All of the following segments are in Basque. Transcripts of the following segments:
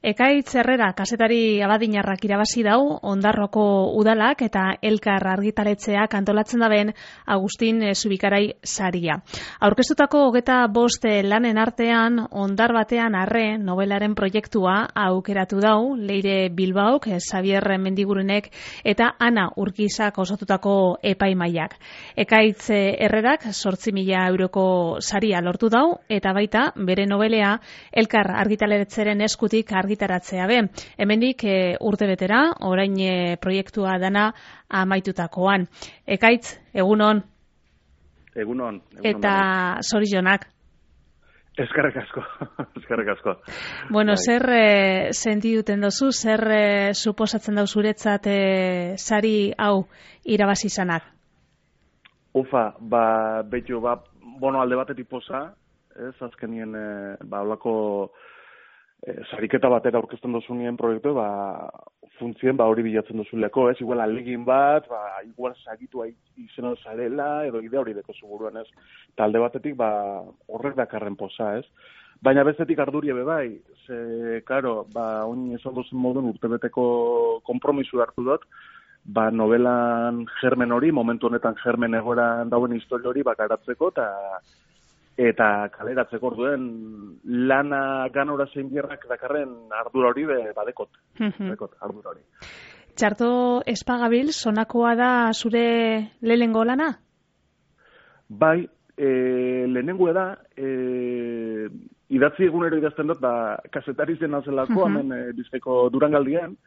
Ekaitz Herrera kazetari abadinarrak irabazi dau Ondarroko udalak eta Elkar argitaletxeak antolatzen daben Agustin Zubikarai saria. Aurkeztutako 25 lanen artean Ondar batean arre nobelaren proiektua aukeratu dau Leire Bilbaok, Xavier Mendigurenek eta Ana Urkizak osatutako epaimaiak. Ekaitz Herrerak 8.000 euroko saria lortu dau eta baita bere nobelea Elkar argitaletxeren eskutik argitaratzea be. Hemendik urte betera, orain proiektua dana amaitutakoan. Ekaitz, egunon. Egunon. Eta zorionak. Eskerrik asko. Bueno, zer sentiduten dozu, zer suposatzen dau zuretzat sari hau irabazi izanak? Ufa, betxo, alde batetik poza, ez, azkenien, holako sariketa batera aurkezten dozunien proiektu, funtzien hori bilatzen dozuleko, ez, igual alegin bat, igual sagitu izena zarela, edo idea hori deko seguruan, ez, eta alde batetik, horrek dakarren poza, ez. Baina bestetik ardurie bebai, ze, karo, oin esan dozen modun urtebeteko konpromisu hartu dut, novelan germen hori, momentu honetan germen egoran dauen historia hori bakaratzeko, eta kaleratzeko orduen lana ganora zein bierrak dakarren ardura hori badekot. Badekot ardura hori. Txarto espagabil, sonakoa da zure lehenengo lana? Bai, lehenengoa da, idatzi egunero idazten dut, kazetari zen nazelako, hemen Bizkaiko Durangaldian,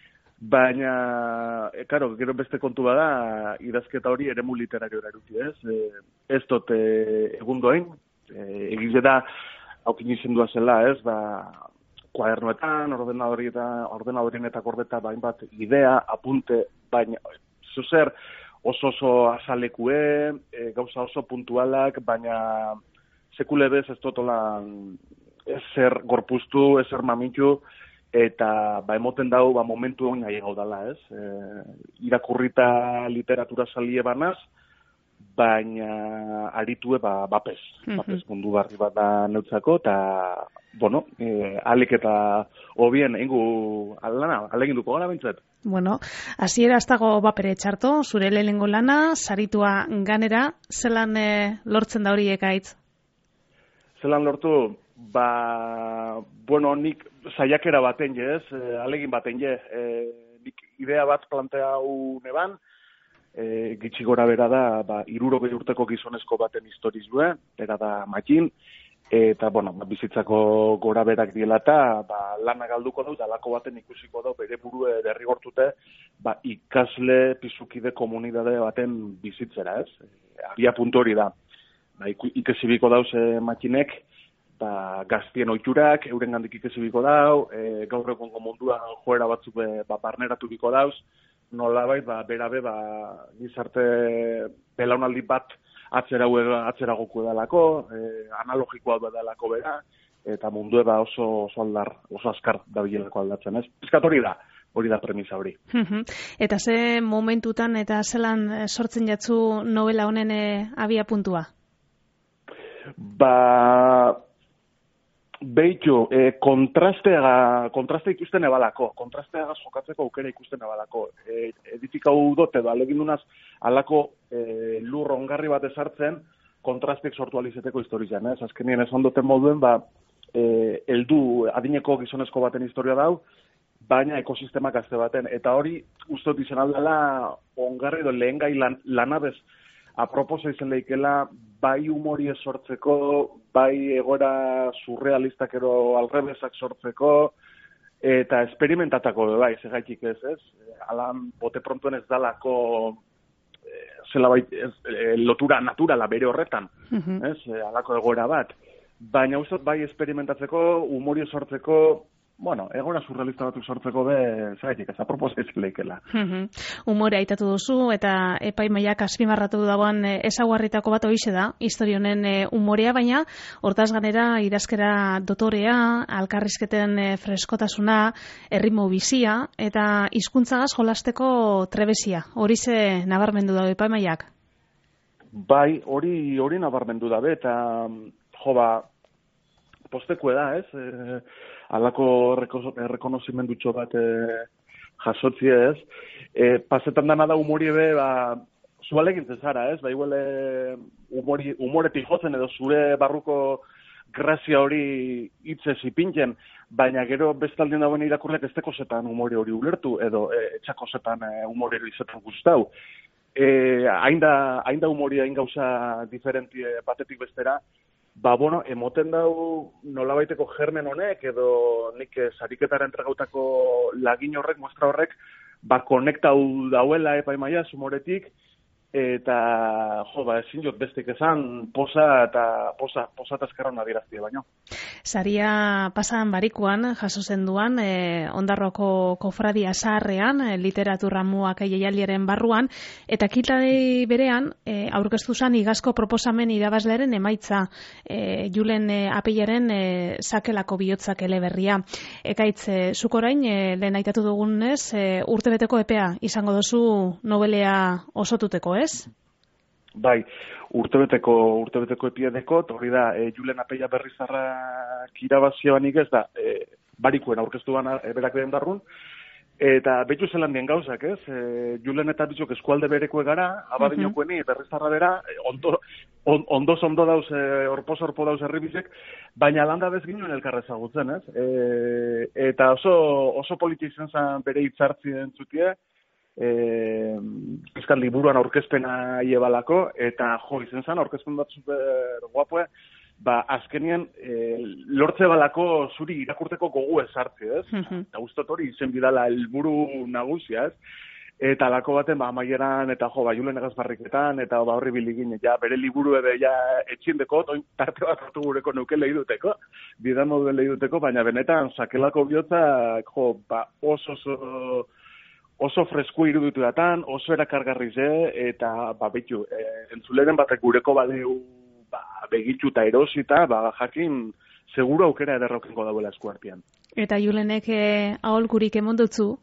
baina, gero beste kontu bada, idazketa hori eremu literarioa eruti, ez? Ez dut egundoen, egize da, haukin izendua zela, ez? Kuadernoetan, ordenadorienetak ordeta, hainbat idea, apunte, baina, zuzer, oso azalekue, gauza oso puntualak, baina sekule bez ez totolan ezer gorpuztu, ezer mamitu, eta emoten dau momentu hori nahi gaudala, ez? Irakurrita literatura salie banaz, baina aritue bapez mundu barri bat da neutzako, eta, alik eta hobien eingu aleginduko gara bintzat. Bueno, hasiera ez dago bapere txarto, zure lehenengo lana, saritua ganera, zelan lortzen da hori Ekaitz? Zelan lortu, nik saiakera baten ez, alegin baten nik idea bat planteau neban, gitxi gora bera da, 60 urteko gizonezko baten historiz duen, bera da Matin, eta, bizitzako gora berak diela eta, lana galduko dut, alako baten ikusiko dut, bere burue derrigortute, ikasle pizukide komunidade baten bizitzera, ez? Abia puntu hori da. Ikesibiko dauz Matinek, gaztien oiturak, euren gandik ikesibiko dau, gaur egongo munduan joera batzuk barneratu biko dauz, nolabait, berabe, gizarte belaunaldi bat atzeragoku edalako, analogikoa edalako bera, eta mundue oso aldar, oso azkar da bilelako aldatzen, ez? Piskat hori da premisa hori. Eta ze momentutan eta zelan sortzen jatzu novela honen abia puntua? Behitu, kontraste ikusten ebalako, kontrasteaga sokatzeko aukera ikusten ebalako. Edifikau dut edo alegin dunaz alako lur ongarri bat ezartzen kontrastek sortu alizeteko historizan. Azkenien esan duten moduen, heldu adineko gizonezko baten historia dau, baina ekosistema gazte baten. Eta hori, ustot izan aldela ongarri edo lehen gai lanabez aproposa izan lehikela, bai humori sortzeko, bai egoera surrealistak ero alrebesak sortzeko, eta esperimentatako bai, segaitik ez. Alan, bote prontuen ez dalako lotura naturala bere horretan, alako egoera bat. Baina ustot bai esperimentatzeko, humori sortzeko, egoera surrealista batuk sortzeko zaitik, ez aproposa izan lehikela. Humore aitatu duzu, eta epaimaiak azpimarratu dagoan ezaguarritako bat hoize da, historionen humorea, baina hortaz ganera idazkera dotorea, alkarrizketen freskotasuna, erritmo bizia, eta hizkuntzagaz jolasteko trebezia. Hori ze nabarmendu dago epaimaiak? Bai, hori nabarmendu dabe, eta postekue da, ez? Alako rekonozimendutxo bat jasotzi ez. Pasetan dana da humori ebe, zualegin zezara, ez? Iguele humoretik jotzen edo zure barruko grazia hori hitzez ipintzen, baina gero bestaldien dagoen irakurleak ez tekozetan humore hori ulertu, edo etxakozetan humore hori izaten guztau. Hain da humori, hain gauza diferentie batetik bestera, emoten dau nolabaiteko germen honek, edo nik sariketara entregautako lagin horrek, muestra horrek, konektau dauela epaimaia humoretik, eta ezin jot bestik esan posa eta eskerron adieraztie baino. Saria pasan barikuan jaso zenduan Ondarroko kofradia zaharrean literatura muak jaialdiaren barruan, eta kiltadei berean aurkeztu zen igazko proposamen irabazlearen emaitza Julen Apeilaren sakelako bihotzak eleberria. Ekaitz, zuk orain lehen aitatu dugunez urtebeteko epea izango dozu nobelea osotuteko, ez? Bai, urtebeteko epiedeko, hori da, Julen Apeia Berrizarrak irabazioanik ez da, barikuen aurkeztu bana berak den darrun, eta betu zelan dien gauzak, ez? Julen eta bitzok eskualde berekoe gara, abadinokoeni, Berrizarra bera, ondo dauz, orpo dauz herribizek, baina landa bez ginen elkarrezagutzen, ez? Eta oso politia izan zen bere hitzartzi entzutie, Euskal Liburuan aurkezpena iebalako, eta izan zen aurkezpen bat super guapoe, azkenien lortze balako zuri irakurteko gogu ezartzi, ez? Eta guztot hori izen bidala helburu nagusia, ez? Eta lako baten, amaieran, eta Julen Egazbarriketan, eta horri biligin, bere liburu ebe etxindeko, tarte bat hartu gureko neuke lehiduteko, bidan modu lehiduteko, baina benetan, sakelako bihotza, oso fresko iruditu datan, oso erakargarriz, eta behitu, entzuleren batek gureko badeu begitu eta erosita, jakin, seguro aukera ederrokengo dauela eskuartian. Eta Julenek aholkurik emondutzu?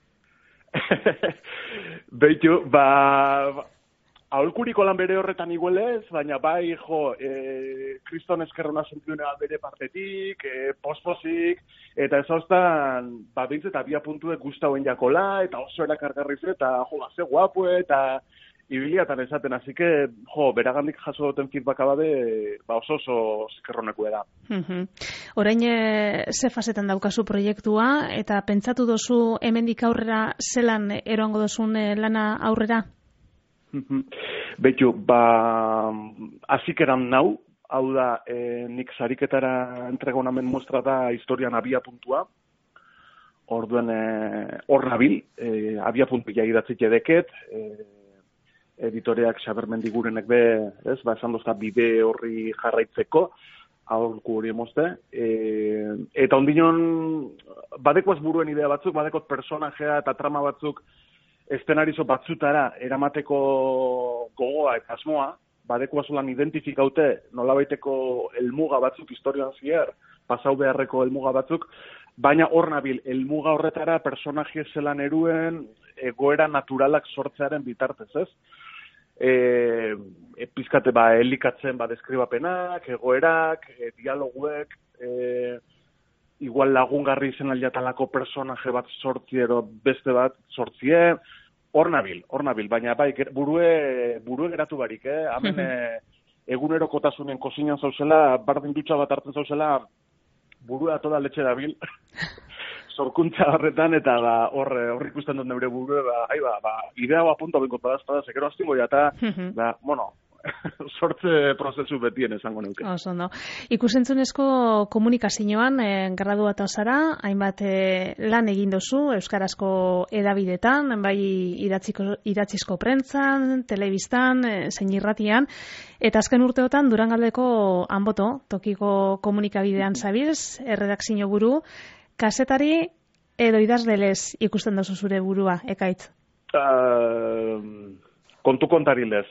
Behitu, aholkuriko lan bere horretan iguelez, baina kriston eskerrona sentiunea bere partetik, pospozik, eta ez haustan, bintz eta bia puntuek guztauen jakola, eta oso erakargarriz, eta ze guapue, eta ibiliatan esaten, así que, beragandik jaso duten feedbacka bade, oso eskerroneko da. Orain, ze fasetan daukazu proiektua, eta pentsatu dozu hemendik aurrera zelan eroango dozun lana aurrera? Behitu, azikeran nau, hau da, nik sariketara entregonamen muestra da historian abia puntua, orduen hor nabil, abia puntua idatzike deket, editoreak Xabermendigurenek esan dozta bide horri jarraitzeko, aholku hori emozte, eta ondinon, badekoaz buruen idea batzuk, badekot personajea eta trama batzuk, estenarizo batzutara eramateko gogoa eta asmoa, badekoa zulan identifikaute nolabaiteko helmuga batzuk historioan zier, pasau beharreko helmuga batzuk, baina hor nabil, helmuga horretara personaje zelan eruen egoera naturalak sortzearen bitartez, ez? Pizkate elikatzen deskribapenak, egoerak, dialoguek, igual lagungarri izen aldiatalako personaje bat sortziero beste bat sortzie, hor nabil, baina burue geratu barik, hemen egunerokotasunen kosinan zauzela, bardin dutxa bat hartzen zauzela, burua toda letxe dabil, zorkuntza horretan, eta hor ikusten dut neure burue, idea apunto benko padazpada, zekero aztingo eta, sortze prozesu betien esango neuke. Oso, no. Ikusentzunezko komunikazioan, graduatu eta zara, hainbat lan egin dozu, euskarazko edabidetan, bai idatzizko prentzan, telebistan, zein irratian, eta azken urteotan Durangaldeko Anboto, tokiko komunikabidean zabilz, erredakzio buru, kazetari edo idazlelez ikusten dozu zure burua, Ekaitz? Kontu kontarilez.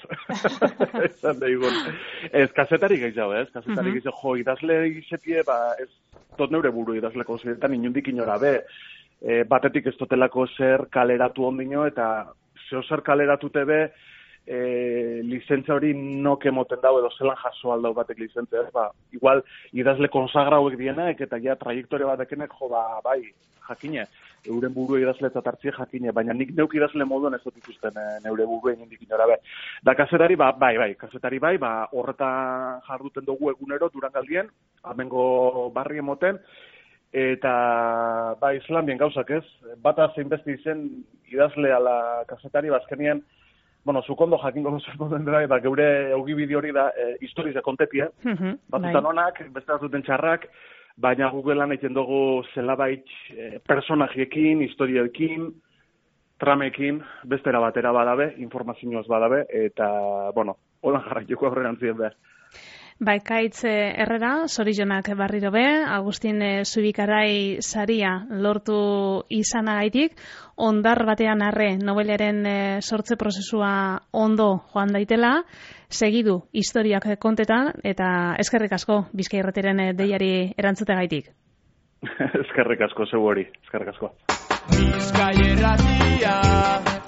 Ez, kazetari gehiago, ez? Kazetari gehiago, idazle izetie, ez tot neure buru idazleko ziretan, inundik inora, batetik ez totelako zer kaleratu ondino, eta zeo zer kaleratute be, lizentzia hori nok emoten dau, edo zelan jaso aldau batek lizentzia, igual idazle konsagra hauek dienek, eta ja trajektoria batekenek, bai, jakine, euren buru idazletzat hartzie jakine, baina nik neuk idazle moduan ez dut ikusten neure buruen indik inora be. Da kazetari, horretan jarduten dugu egunero Durangaldien, amengo barri emoten, eta Islandien gauzak ez, bata zein beste izen idazle ala kazetari, bazkenien, zukondo jakingo zuen dira, geure eugibide hori da historia kontetia, batzutan onak, beste batzuten txarrak, baina Googlean egiten dugu zelabait personajiekin, historiaekin, tramekin, bestera batera badabe, informazioaz badabe, eta, holan jarraituko aurrean ziren behar. Ekaitz Herrera, zorionak barriro be, Agustin Zubikarai saria lortu izanagaitik, ondar batean arre nobelaren sortze prozesua ondo joan daitela, segidu historiak kontetan, eta eskerrik asko Bizkaia Irratiaren deiari erantzutegaitik. Eskerrik asko, zeu hori, eskerrik asko. Bizkaia Irratia